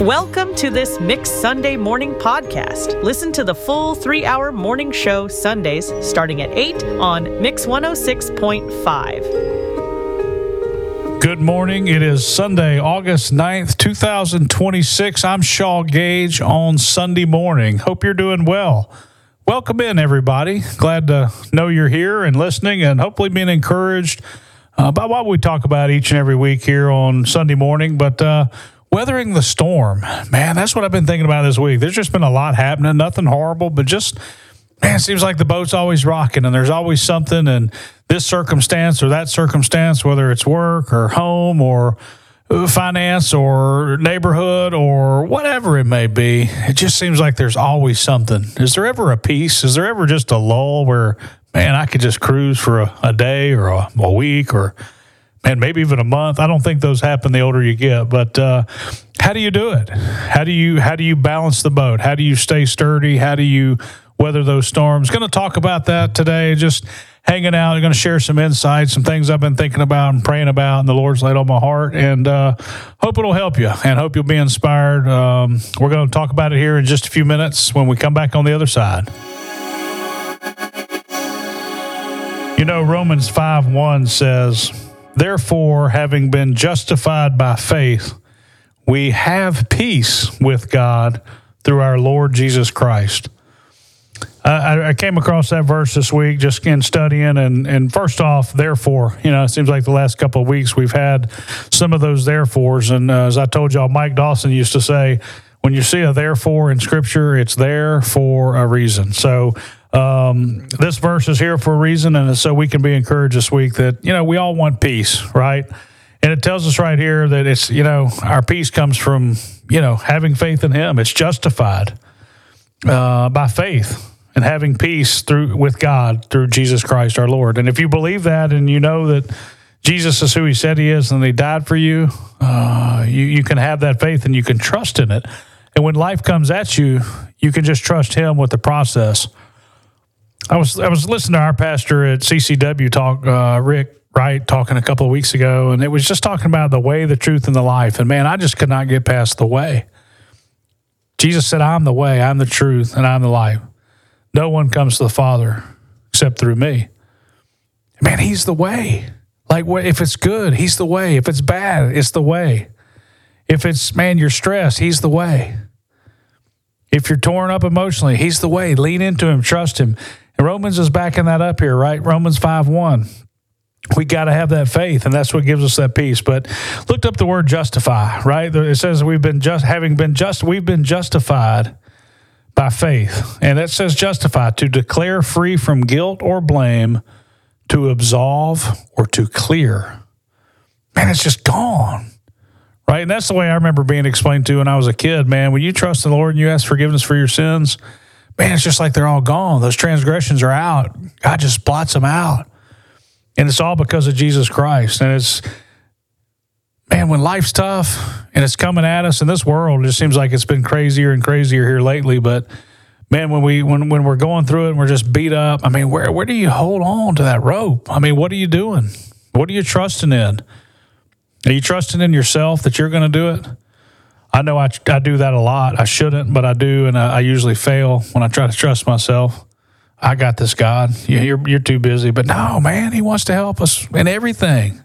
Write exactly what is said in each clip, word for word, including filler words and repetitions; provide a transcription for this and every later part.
Welcome to this Mixed Sunday Morning Podcast. Listen to the full three-hour morning show Sundays starting at eight on Mix one oh six point five. Good morning. It is Sunday, August ninth, twenty twenty-six. I'm Shaw Gage on Sunday morning. Hope you're doing well. Welcome in, everybody. Glad to know you're here and listening and hopefully being encouraged uh, by what we talk about each and every week here on Sunday morning. But uh, weathering the storm, man, that's what I've been thinking about this week. There's just been a lot happening, nothing horrible, but just, man, it seems like the boat's always rocking and there's always something in this circumstance or that circumstance, whether it's work or home or finance or neighborhood or whatever it may be. It just seems like there's always something. Is there ever a peace? Is there ever just a lull where, man, I could just cruise for a, a day or a, a week or, man, maybe even a month? I don't think those happen the older you get, but uh, how do you do it? How do you how do you balance the boat? How do you stay sturdy? How do you weather those storms? Going to talk about that today, just hanging out. I'm going to share some insights, some things I've been thinking about and praying about, and the Lord's laid on my heart, and uh, hope it'll help you, and hope you'll be inspired. Um, we're going to talk about it here in just a few minutes when we come back on the other side. You know, Romans five one says, "Therefore, having been justified by faith, we have peace with God through our Lord Jesus Christ." I, I came across that verse this week just in studying, and, and first off, therefore, you know, it seems like the last couple of weeks we've had some of those therefores, and uh, as I told y'all, Mike Dawson used to say, when you see a therefore in Scripture, it's there for a reason. So um, this verse is here for a reason, and so we can be encouraged this week that, you know, we all want peace, right? And it tells us right here that it's, you know, our peace comes from, you know, having faith in Him. It's justified uh, by faith. And having peace through with God through Jesus Christ our Lord. And if you believe that and you know that Jesus is who He said He is and He died for you, uh, you, you can have that faith and you can trust in it. And when life comes at you, you can just trust Him with the process. I was I was listening to our pastor at C C W talk, uh, Rick Wright, talking a couple of weeks ago, and it was just talking about the way, the truth, and the life. And man, I just could not get past the way. Jesus said, "I'm the way, I'm the truth, and I'm the life. No one comes to the Father except through me." Man, He's the way. Like, if it's good, He's the way. If it's bad, it's the way. If it's, man, you're stressed, He's the way. If you're torn up emotionally, He's the way. Lean into Him, trust Him. And Romans is backing that up here, right? Romans five one. We got to have that faith, and that's what gives us that peace. But looked up the word justify, right? It says we've been just, having been just, we've been justified by faith. And that says justify, to declare free from guilt or blame, to absolve or to clear. Man, it's just gone, right? And that's the way I remember being explained to when I was a kid, man. When you trust the Lord and you ask forgiveness for your sins, man, it's just like they're all gone. Those transgressions are out. God just blots them out. And it's all because of Jesus Christ. And it's, man, when life's tough and it's coming at us in this world, it just seems like it's been crazier and crazier here lately. But man, when we when when we're going through it and we're just beat up, I mean, where where do you hold on to that rope? I mean, what are you doing? What are you trusting in? Are you trusting in yourself that you're going to do it? I know I I do that a lot. I shouldn't, but I do, and I, I usually fail when I try to trust myself. I got this, God. You're you're too busy. But no, man, He wants to help us in everything.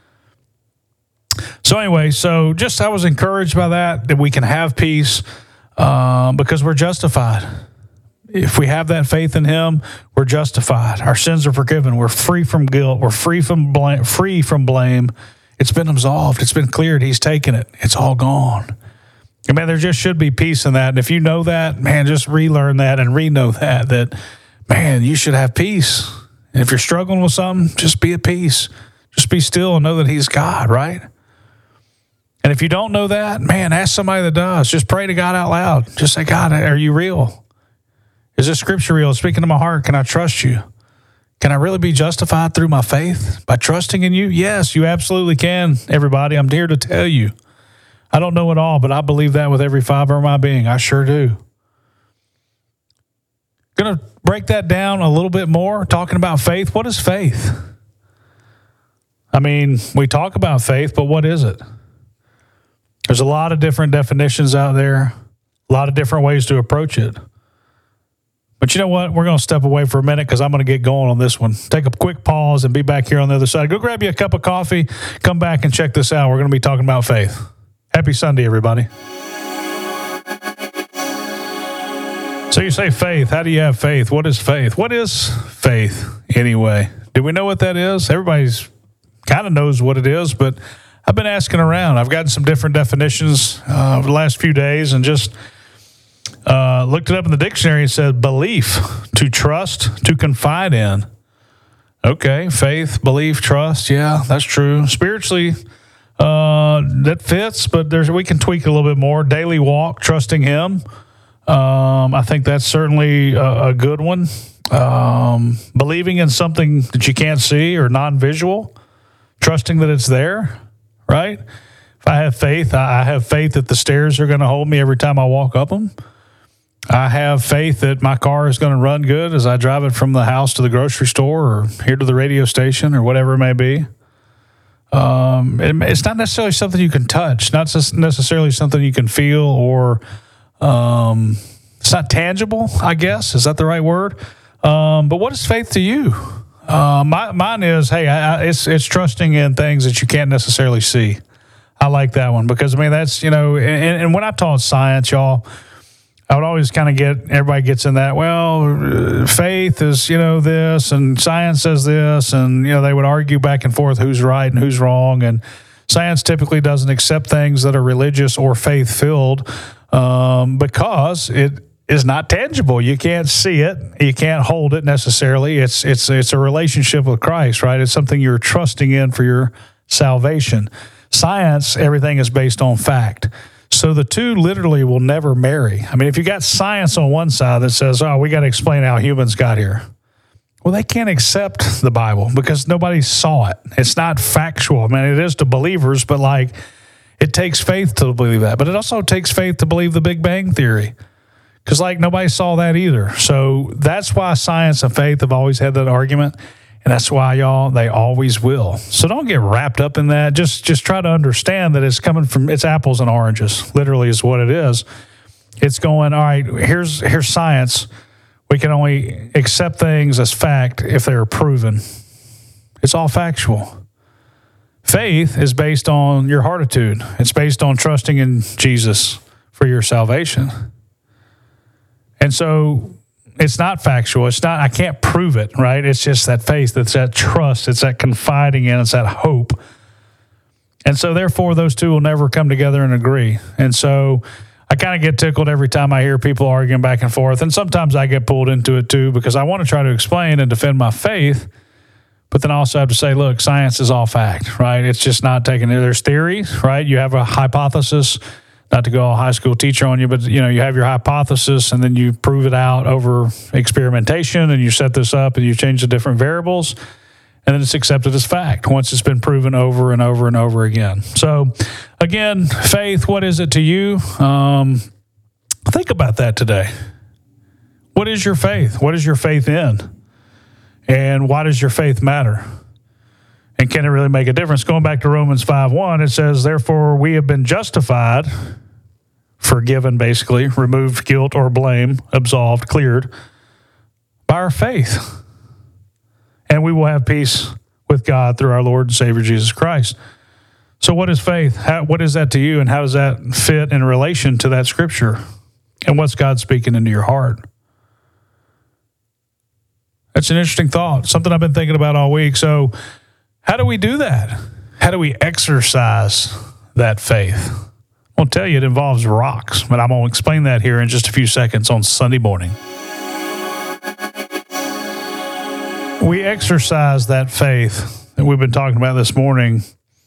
So anyway, so just I was encouraged by that, that we can have peace um, because we're justified. If we have that faith in Him, we're justified. Our sins are forgiven. We're free from guilt. We're free from blame. Free from blame. It's been absolved. It's been cleared. He's taken it. It's all gone. And man, there just should be peace in that. And if you know that, man, just relearn that and re-know that, that, man, you should have peace. And if you're struggling with something, just be at peace. Just be still and know that He's God, right? And if you don't know that, man, ask somebody that does. Just pray to God out loud. Just say, God, are you real? Is this scripture real? Speaking to my heart, can I trust you? Can I really be justified through my faith by trusting in you? Yes, you absolutely can, everybody. I'm here to tell you. I don't know it all, but I believe that with every fiber of my being. I sure do. Going to break that down a little bit more, talking about faith. What is faith? I mean, we talk about faith, but what is it? There's a lot of different definitions out there, a lot of different ways to approach it. But you know what? We're going to step away for a minute because I'm going to get going on this one. Take a quick pause and be back here on the other side. Go grab you a cup of coffee. Come back and check this out. We're going to be talking about faith. Happy Sunday, everybody. So you say faith. How do you have faith? What is faith? What is faith anyway? Do we know what that is? Everybody's kind of knows what it is, but I've been asking around. I've gotten some different definitions uh, over the last few days and just uh, looked it up in the dictionary. It said belief, to trust, to confide in. Okay, faith, belief, trust. Yeah, that's true. Spiritually, uh, that fits, but there's we can tweak it a little bit more. Daily walk, trusting Him. Um, I think that's certainly a, a good one. Um, believing in something that you can't see or non-visual, trusting that it's there, right? If I have faith, I have faith that the stairs are going to hold me every time I walk up them. I have faith that my car is going to run good as I drive it from the house to the grocery store or here to the radio station or whatever it may be. Um, it, it's not necessarily something you can touch, not necessarily something you can feel or um, it's not tangible, I guess. Is that the right word? Um, but what is faith to you? Uh, my, mine is, hey, I, I, it's it's trusting in things that you can't necessarily see. I like that one because, I mean, that's, you know, and, and when I taught science, y'all, I would always kind of get, everybody gets in that, well, faith is, you know, this, and science says this, and, you know, they would argue back and forth who's right and who's wrong, and science typically doesn't accept things that are religious or faith-filled um, because it is not tangible. You can't see it. You can't hold it necessarily. It's it's it's a relationship with Christ, right? It's something you're trusting in for your salvation. Science, everything is based on fact. So the two literally will never marry. I mean, if you got science on one side that says, oh, we got to explain how humans got here. Well, they can't accept the Bible because nobody saw it. It's not factual. I mean, it is to believers, but like it takes faith to believe that. But it also takes faith to believe the Big Bang Theory because like nobody saw that either. So that's why science and faith have always had that argument. And that's why, y'all, they always will. So don't get wrapped up in that. Just just try to understand that it's coming from, it's apples and oranges, literally is what it is. It's going, all right, here's here's science. We can only accept things as fact if they're proven. It's all factual. Faith is based on your heartitude. It's based on trusting in Jesus for your salvation. And so it's not factual. It's not, I can't prove it, right? It's just that faith. It's that trust. It's that confiding in. It's that hope. And so therefore, those two will never come together and agree. And so I kind of get tickled every time I hear people arguing back and forth. And sometimes I get pulled into it too because I want to try to explain and defend my faith. But then I also have to say, look, science is all fact, right? It's just not taken. There's theories, right? You have a hypothesis. Not to go all high school teacher on you, but you know, you have your hypothesis and then you prove it out over experimentation and you set this up and you change the different variables and then it's accepted as fact once it's been proven over and over and over again. So again, faith, what is it to you? Um, think about that today. What is your faith? What is your faith in? And why does your faith matter? And can it really make a difference? Going back to Romans five one, it says, therefore we have been justified, forgiven basically, removed guilt or blame, absolved, cleared, by our faith. And we will have peace with God through our Lord and Savior Jesus Christ. So what is faith? How, what is that to you? And how does that fit in relation to that scripture? And what's God speaking into your heart? That's an interesting thought, something I've been thinking about all week. So how do we do that? How do we exercise that faith? I'll tell you, it involves rocks, but I'm going to explain that here in just a few seconds on Sunday morning. We exercise that faith that we've been talking about this morning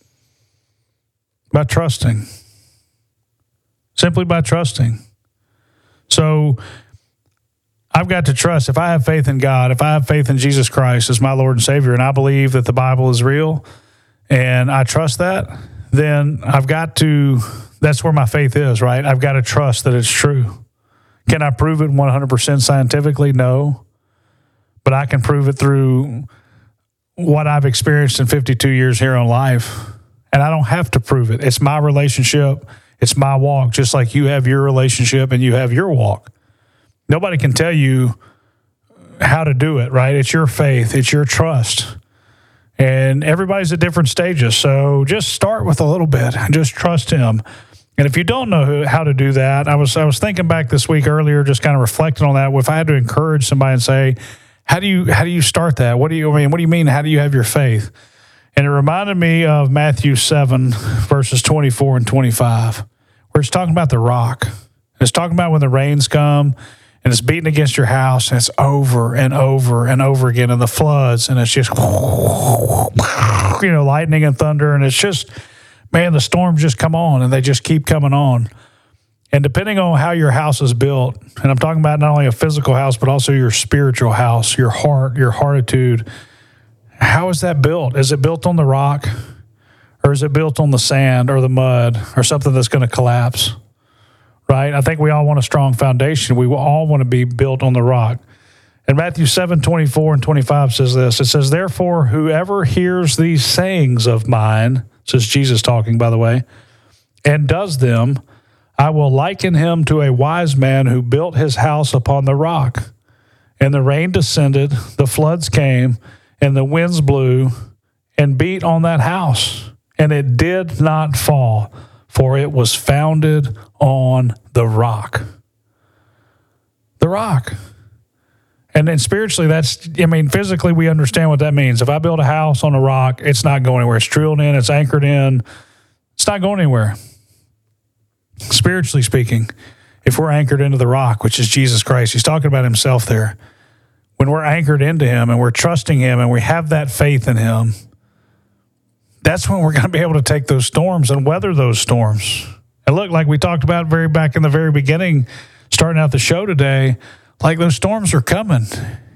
by trusting. Simply by trusting. So I've got to trust. If I have faith in God, if I have faith in Jesus Christ as my Lord and Savior, and I believe that the Bible is real, and I trust that, then I've got to, that's where my faith is, right? I've got to trust that it's true. Can I prove it one hundred percent scientifically? No. But I can prove it through what I've experienced in fifty-two years here on life. And I don't have to prove it. It's my relationship. It's my walk, just like you have your relationship and you have your walk. Nobody can tell you how to do it, right? It's your faith. It's your trust. And everybody's at different stages. So just start with a little bit and just trust him. And if you don't know who, how to do that, I was I was thinking back this week earlier, just kind of reflecting on that. If I had to encourage somebody and say, how do you how do you start that? What do you I mean? What do you mean? How do you have your faith? And it reminded me of Matthew seven, verses twenty-four and twenty-five, where it's talking about the rock. It's talking about when the rains come and it's beating against your house, and it's over and over and over again, and the floods, and it's just, you know, lightning and thunder, and it's just, man, the storms just come on, and they just keep coming on. And depending on how your house is built, and I'm talking about not only a physical house, but also your spiritual house, your heart, your heartitude, how is that built? Is it built on the rock, or is it built on the sand or the mud or something that's going to collapse? Right? I think we all want a strong foundation. We all want to be built on the rock. And Matthew seven, twenty-four and twenty-five says this. It says, therefore, whoever hears these sayings of mine, this is Jesus talking, by the way, and does them, I will liken him to a wise man who built his house upon the rock. And the rain descended, the floods came, and the winds blew and beat on that house. And it did not fall, for it was founded on the rock. The rock. And then spiritually, that's, I mean, physically, we understand what that means. If I build a house on a rock, it's not going anywhere. It's drilled in, it's anchored in. It's not going anywhere. Spiritually speaking, if we're anchored into the rock, which is Jesus Christ, he's talking about himself there. When we're anchored into him and we're trusting him and we have that faith in him, that's when we're going to be able to take those storms and weather those storms. And look, like we talked about very back in the very beginning, starting out the show today, like those storms are coming.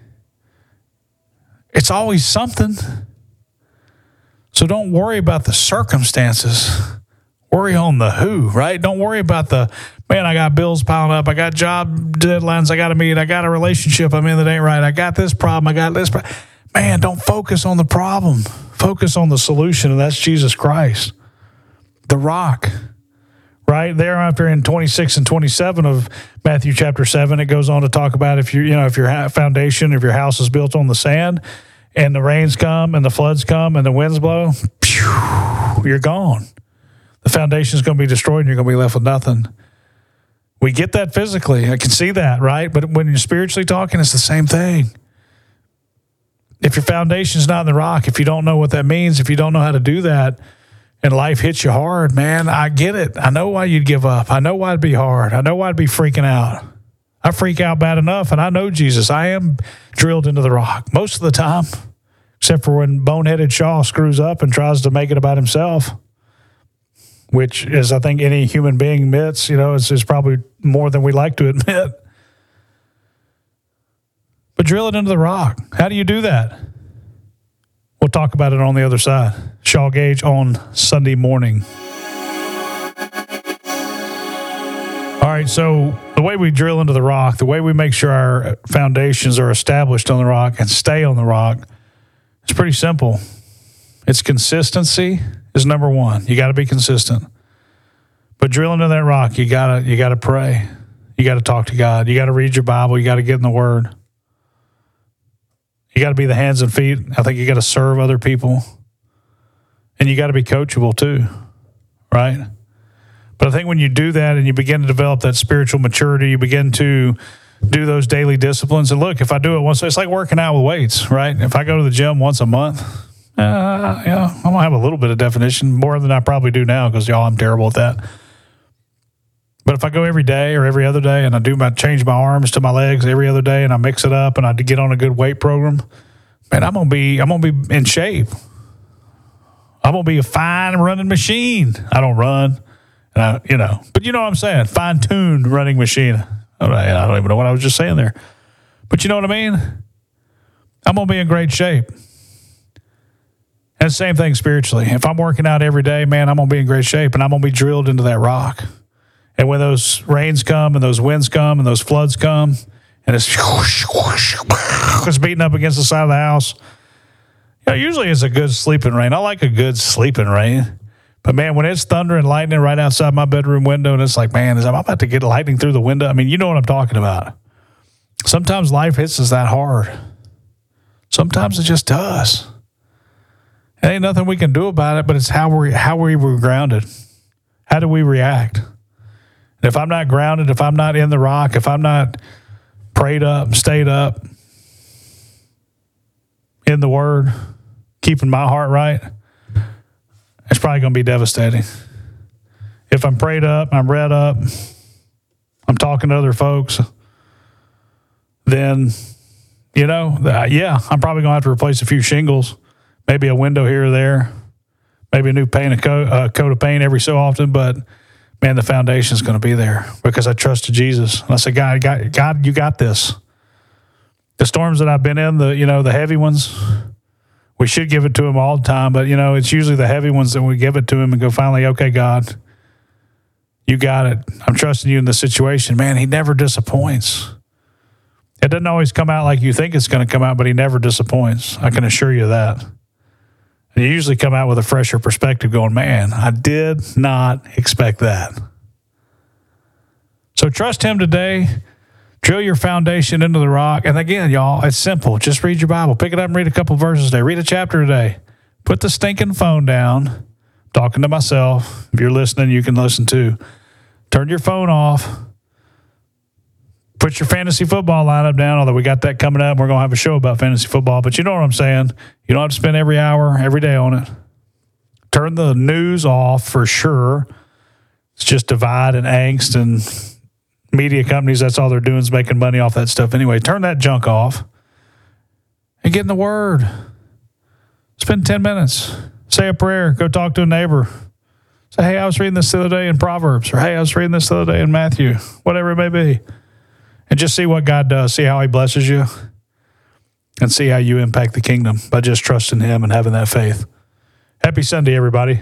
It's always something. So don't worry about the circumstances. Worry on the who, right? Don't worry about the, man, I got bills piling up. I got job deadlines I got to meet. I got a relationship I'm in that ain't right. I got this problem. I got this problem. Man, don't focus on the problem. Focus on the solution, and that's Jesus Christ. The rock. Right there after in twenty-six and twenty-seven of Matthew chapter seven, it goes on to talk about if you, you know, if your foundation, if your house is built on the sand and the rains come and the floods come and the winds blow, phew, you're gone. The foundation is going to be destroyed and you're going to be left with nothing. We get that physically. I can see that, right? But when you're spiritually talking, it's the same thing. If your foundation's not in the rock, if you don't know what that means, if you don't know how to do that, and life hits you hard, man, I get it. I know why you'd give up. I know why it'd be hard. I know why I'd be freaking out. I freak out bad enough, and I know Jesus. I am drilled into the rock most of the time, except for when boneheaded Shaw screws up and tries to make it about himself, which is, I think, any human being admits, you know, it's, it's probably more than we like to admit. But drill it into the rock. How do you do that? We'll talk about it on the other side. Shaw Gage on Sunday morning. All right, so the way we drill into the rock, the way we make sure our foundations are established on the rock and stay on the rock, it's pretty simple. It's consistency is number one. You got to be consistent. But drill into that rock, you gotta you gotta pray. You got to talk to God. You got to read your Bible. You got to get in the Word. You got to be the hands and feet. I think you got to serve other people. And you got to be coachable too, right? But I think when you do that and you begin to develop that spiritual maturity, you begin to do those daily disciplines. And look, if I do it once, it's like working out with weights, right? If I go to the gym once a month, uh, yeah, I'm going to have a little bit of definition, more than I probably do now because, y'all, I'm terrible at that. But if I go every day or every other day and I do my change my arms to my legs every other day and I mix it up and I get on a good weight program, man, I'm gonna be I'm gonna be in shape. I'm gonna be a fine running machine. I don't run, and I, you know, but you know what I'm saying, fine tuned running machine. I don't even know what I was just saying there, but you know what I mean. I'm gonna be in great shape. And same thing spiritually. If I'm working out every day, man, I'm gonna be in great shape, and I'm gonna be drilled into that rock. And when those rains come and those winds come and those floods come and it's, it's beating up against the side of the house, you know, usually it's a good sleeping rain. I like a good sleeping rain. But, man, when it's thunder and lightning right outside my bedroom window, and it's like, man, is I'm about to get lightning through the window. I mean, you know what I'm talking about. Sometimes life hits us that hard. Sometimes it just does. It ain't nothing we can do about it, but it's how we how we were grounded. How do we react? And if I'm not grounded, if I'm not in the rock, if I'm not prayed up, stayed up in the Word, keeping my heart right, it's probably going to be devastating. If I'm prayed up, I'm read up, I'm talking to other folks, then, you know, yeah, I'm probably going to have to replace a few shingles, maybe a window here or there, maybe a new paint, a coat, a coat of paint every so often, but, man, the foundation is going to be there because I trusted Jesus. And I said, God, God, God, you got this. The storms that I've been in, the, you know, the heavy ones, we should give it to him all the time, but, you know, it's usually the heavy ones that we give it to him and go, finally, okay, God, you got it. I'm trusting you in this situation. Man, he never disappoints. It doesn't always come out like you think it's going to come out, but he never disappoints. I can assure you that. And you usually come out with a fresher perspective going, man, I did not expect that. So trust him today. Drill your foundation into the rock. And again, y'all, it's simple. Just read your Bible. Pick it up and read a couple verses a day. Read a chapter a day. Put the stinking phone down. I'm talking to myself. If you're listening, you can listen too. Turn your phone off. Put your fantasy football lineup down, although we got that coming up. We're going to have a show about fantasy football, but you know what I'm saying. You don't have to spend every hour, every day on it. Turn the news off for sure. It's just divide and angst, and media companies, that's all they're doing is making money off that stuff anyway. Turn that junk off and get in the Word. Spend ten minutes. Say a prayer. Go talk to a neighbor. Say, hey, I was reading this the other day in Proverbs, or hey, I was reading this the other day in Matthew, whatever it may be. And just see what God does. See how he blesses you. And see how you impact the kingdom by just trusting him and having that faith. Happy Sunday, everybody.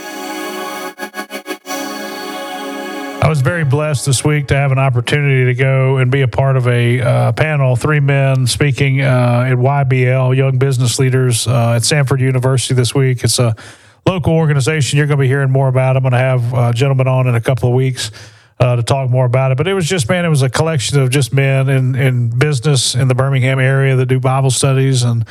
I was very blessed this week to have an opportunity to go and be a part of a uh, panel, three men speaking uh, at Y B L, Young Business Leaders uh, at Samford University this week. It's a local organization. You're going to be hearing more about. I'm going to have a gentleman on in a couple of weeks Uh, to talk more about it. But it was just, man, it was a collection of just men in, in business in the Birmingham area that do Bible studies and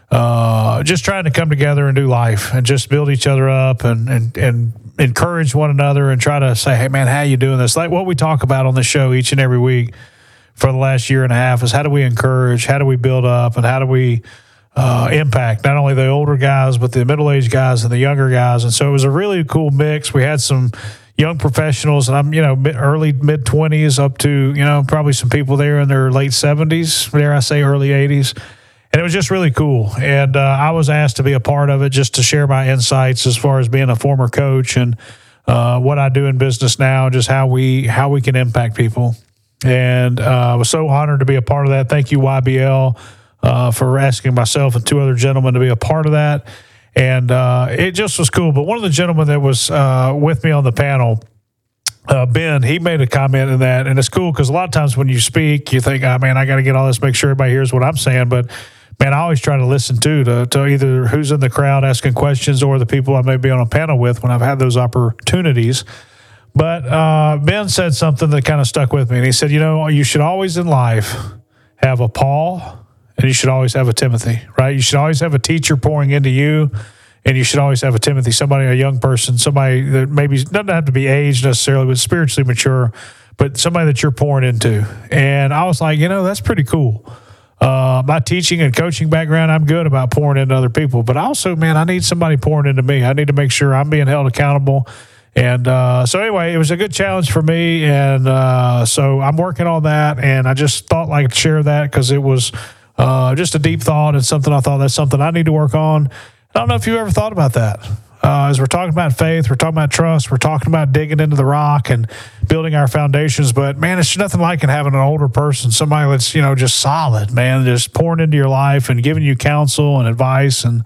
uh, just trying to come together and do life and just build each other up and, and, and encourage one another and try to say, hey, man, how you doing this? Like what we talk about on the show each and every week for the last year and a half is how do we encourage, how do we build up, and how do we uh, impact not only the older guys, but the middle-aged guys and the younger guys. And so it was a really cool mix. We had some young professionals, and I'm, you know, early, mid-twenties up to, you know, probably some people there in their late seventies, dare I say early eighties. And it was just really cool. And uh, I was asked to be a part of it just to share my insights as far as being a former coach and uh, what I do in business now, just how we how we can impact people. And uh, I was so honored to be a part of that. Thank you, Y B L, uh, for asking myself and two other gentlemen to be a part of that. And uh, it just was cool. But one of the gentlemen that was uh, with me on the panel, uh, Ben, he made a comment in that. And it's cool because a lot of times when you speak, you think, oh, man, I got to get all this, make sure everybody hears what I'm saying. But, man, I always try to listen, too, to, to either who's in the crowd asking questions or the people I may be on a panel with when I've had those opportunities. But uh, Ben said something that kind of stuck with me. And he said, you know, you should always in life have a Paul and you should always have a Timothy, right? You should always have a teacher pouring into you, and you should always have a Timothy, somebody, a young person, somebody that maybe doesn't have to be aged necessarily, but spiritually mature, but somebody that you're pouring into. And I was like, you know, that's pretty cool. Uh, my teaching and coaching background, I'm good about pouring into other people, but also, man, I need somebody pouring into me. I need to make sure I'm being held accountable. And uh, so anyway, it was a good challenge for me, and uh, so I'm working on that, and I just thought like to share that because it was Uh, just a deep thought and something I thought that's something I need to work on. I don't know if you ever thought about that. Uh, as we're talking about faith, we're talking about trust, we're talking about digging into the rock and building our foundations. But, man, it's nothing like having an older person, somebody that's, you know, just solid, man, just pouring into your life and giving you counsel and advice. And,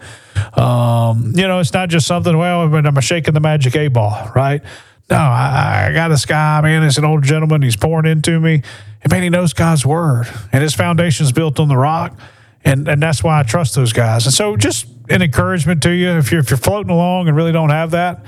um, you know, it's not just something, well, I'm shaking the magic eight ball, right? No, I, I got this guy, man, he's an older gentleman. He's pouring into me. And, man, he knows God's word. And his foundation is built on the rock. And and that's why I trust those guys. And so just an encouragement to you, if you're, if you're floating along and really don't have that,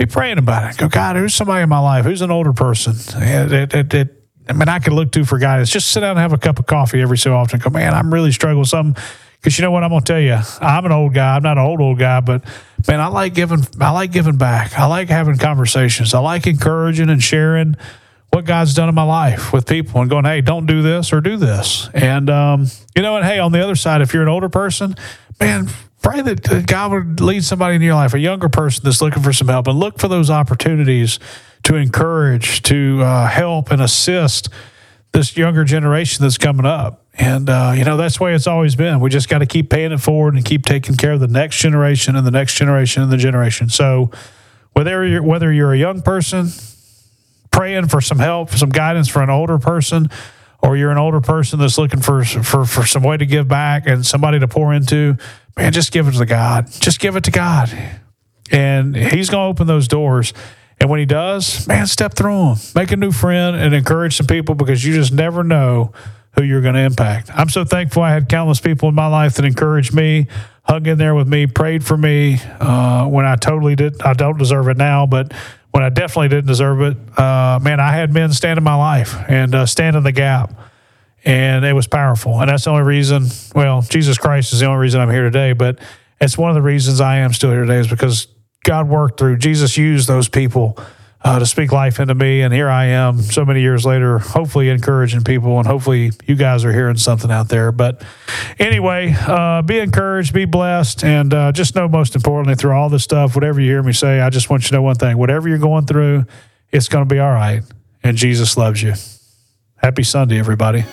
be praying about it. Go, God, who's somebody in my life? Who's an older person? It, it, it, I mean, I could look to for guidance. Just sit down and have a cup of coffee every so often. Go, man, I'm really struggling with something. Because you know what, I'm going to tell you, I'm an old guy. I'm not an old, old guy, but, man, I like giving I like giving back. I like having conversations. I like encouraging and sharing what God's done in my life with people and going, hey, don't do this or do this. And, um, you know, and, hey, on the other side, if you're an older person, man, pray that God would lead somebody in your life, a younger person that's looking for some help, and look for those opportunities to encourage, to uh, help and assist this younger generation that's coming up. And, uh, you know, that's the way it's always been. We just got to keep paying it forward and keep taking care of the next generation and the next generation and the generation. So whether you're, whether you're a young person praying for some help, some guidance for an older person, or you're an older person that's looking for, for, for some way to give back and somebody to pour into, man, just give it to God. Just give it to God. And he's going to open those doors. And when he does, man, step through them. Make a new friend and encourage some people, because you just never know who you're going to impact. I'm so thankful I had countless people in my life that encouraged me, hung in there with me, prayed for me uh, when I totally did. I don't deserve it now, but when I definitely didn't deserve it, uh, man, I had men stand in my life and uh, stand in the gap. And it was powerful. And that's the only reason, well, Jesus Christ is the only reason I'm here today, but it's one of the reasons I am still here today, is because God worked through, Jesus used those people uh, to speak life into me. And here I am so many years later, hopefully encouraging people, and hopefully you guys are hearing something out there. But anyway, uh, be encouraged, be blessed, and uh, just know, most importantly, through all this stuff, whatever you hear me say, I just want you to know one thing. Whatever you're going through, it's going to be all right. And Jesus loves you. Happy Sunday, everybody.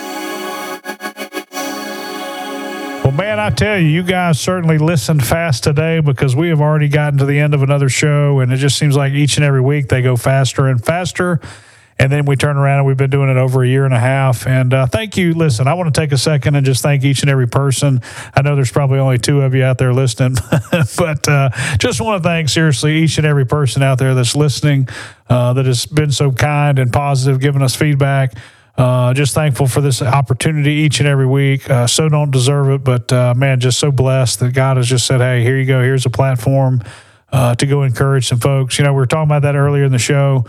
Well, man, I tell you, you guys certainly listened fast today, because we have already gotten to the end of another show, and it just seems like each and every week they go faster and faster, and then we turn around and we've been doing it over a year and a half. And uh, thank you. Listen, I want to take a second and just thank each and every person. I know there's probably only two of you out there listening, but uh, just want to thank, seriously, each and every person out there that's listening, uh, that has been so kind and positive, giving us feedback. Uh, just thankful for this opportunity each and every week. Uh, so don't deserve it, but uh, man, just so blessed that God has just said, hey, here you go. Here's a platform uh, to go encourage some folks. You know, we were talking about that earlier in the show.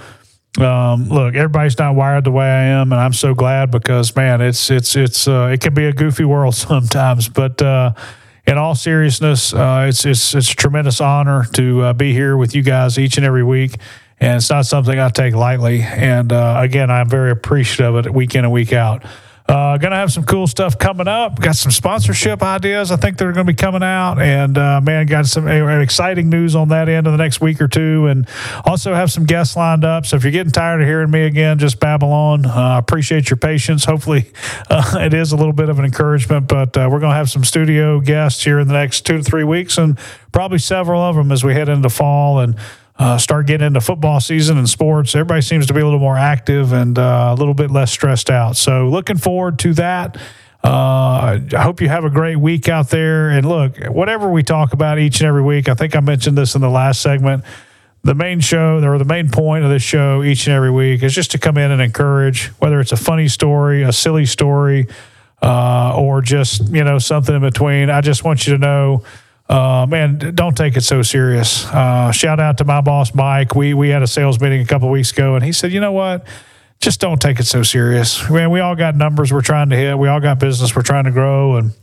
Um, look, everybody's not wired the way I am, and I'm so glad, because, man, it's, it's, it's, uh, it can be a goofy world sometimes, but, uh, in all seriousness, uh, it's, it's, it's a tremendous honor to uh, be here with you guys each and every week. And it's not something I take lightly. And, uh, again, I'm very appreciative of it week in and week out. Uh, going to have some cool stuff coming up. Got some sponsorship ideas I think that are going to be coming out. And, uh, man, got some uh, exciting news on that end in the next week or two. And also have some guests lined up. So if you're getting tired of hearing me again, just babble on. I uh, appreciate your patience. Hopefully uh, it is a little bit of an encouragement. But uh, we're going to have some studio guests here in the next two to three weeks, and probably several of them as we head into fall and Uh, start getting into football season and sports. Everybody seems to be a little more active and uh, a little bit less stressed out. So looking forward to that. Uh, I hope you have a great week out there. And look, whatever we talk about each and every week, I think I mentioned this in the last segment, the main show, or the main point of this show each and every week is just to come in and encourage, whether it's a funny story, a silly story, uh, or just, you know, something in between. I just want you to know, Uh, man, don't take it so serious. Uh, shout out to my boss, Mike. We we had a sales meeting a couple of weeks ago, and he said, you know what? Just don't take it so serious. Man, we all got numbers we're trying to hit. We all got business we're trying to grow, and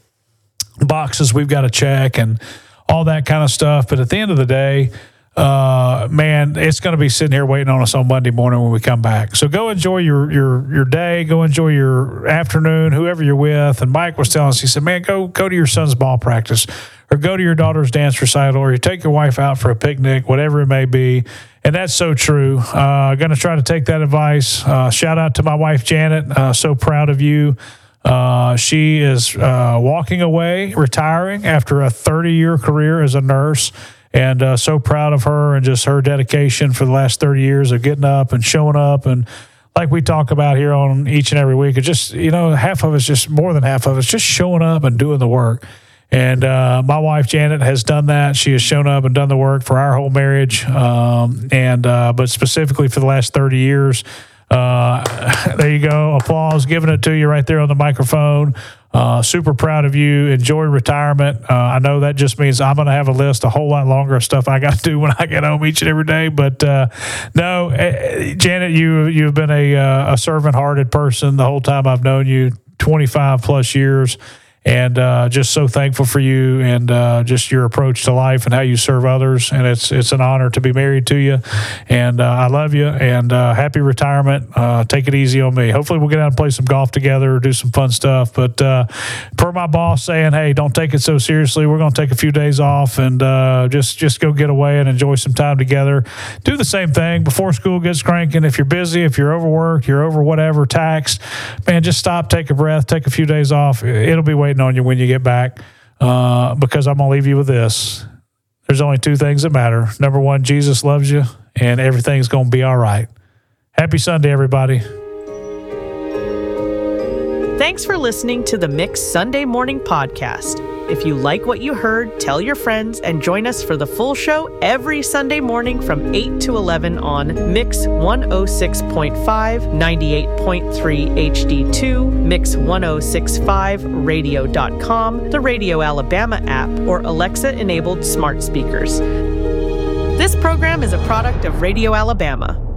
boxes we've got to check, and all that kind of stuff. But at the end of the day, uh, man, it's going to be sitting here waiting on us on Monday morning when we come back. So go enjoy your your your day. Go enjoy your afternoon, whoever you're with. And Mike was telling us, he said, man, go go to your son's ball practice, or go to your daughter's dance recital, or you take your wife out for a picnic, whatever it may be. And that's so true. Uh, going to try to take that advice. Uh, shout out to my wife, Janet. Uh, so proud of you. Uh, she is uh, walking away, retiring after a thirty-year career as a nurse. And uh, so proud of her and just her dedication for the last thirty years of getting up and showing up. And like we talk about here on each and every week, it just, you know, half of it's just, more than half of it's just showing up and doing the work. And uh, my wife, Janet, has done that. She has shown up and done the work for our whole marriage. Um, and uh, but specifically for the last thirty years, Uh, there you go. Applause, giving it to you right there on the microphone. Uh, super proud of you. Enjoy retirement. Uh, I know that just means I'm going to have a list a whole lot longer of stuff I got to do when I get home each and every day. But uh, no, uh, Janet, you you've been a uh, a servant-hearted person the whole time I've known you, twenty-five plus years. And uh, just so thankful for you and uh, just your approach to life and how you serve others. And it's it's an honor to be married to you. And uh, I love you. And uh, happy retirement. Uh, take it easy on me. Hopefully we'll get out and play some golf together or do some fun stuff. But uh, per my boss saying, hey, don't take it so seriously. We're going to take a few days off and uh, just, just go get away and enjoy some time together. Do the same thing before school gets cranking. If you're busy, if you're overworked, you're over whatever, taxed, man, just stop, take a breath, take a few days off. It'll be waiting on you when you get back, uh, because I'm going to leave you with this. There's only two things that matter. Number one, Jesus loves you, and everything's going to be all right. Happy Sunday, everybody. Thanks for listening to the Mix Sunday Morning Podcast. If you like what you heard, tell your friends and join us for the full show every Sunday morning from eight to eleven on Mix one oh six point five, ninety-eight point three H D two, Mix ten sixty-five radio dot com, the Radio Alabama app, or Alexa-enabled smart speakers. This program is a product of Radio Alabama.